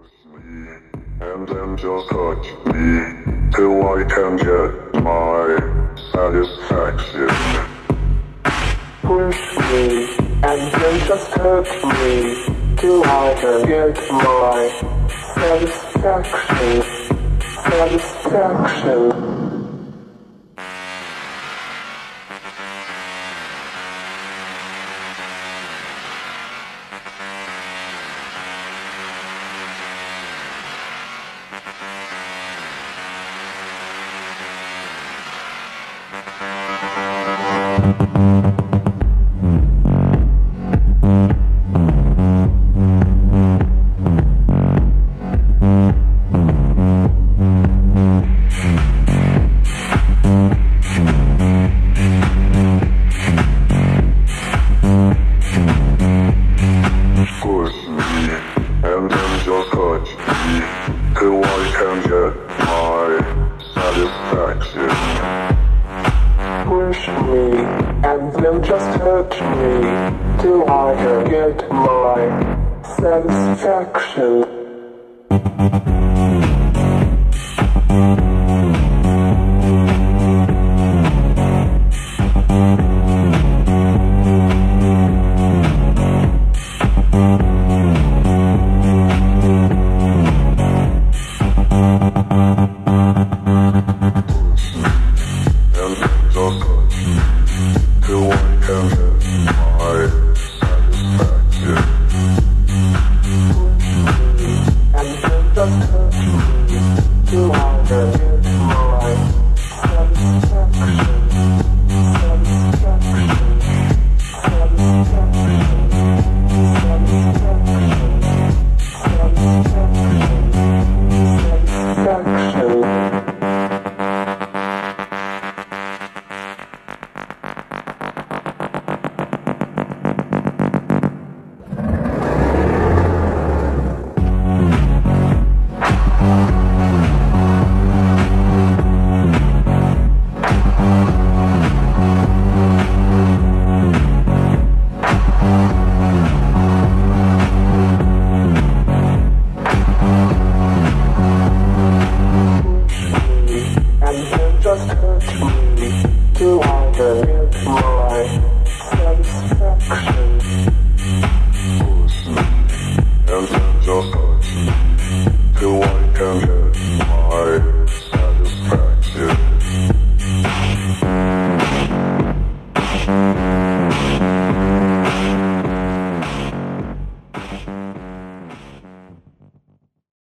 And then just touch me till I can get my satisfaction. Push me and then just touch me till I can get my satisfaction. Satisfaction. Push me and then just touch me till I can get my satisfaction. Push me and then just touch me till I can get my satisfaction.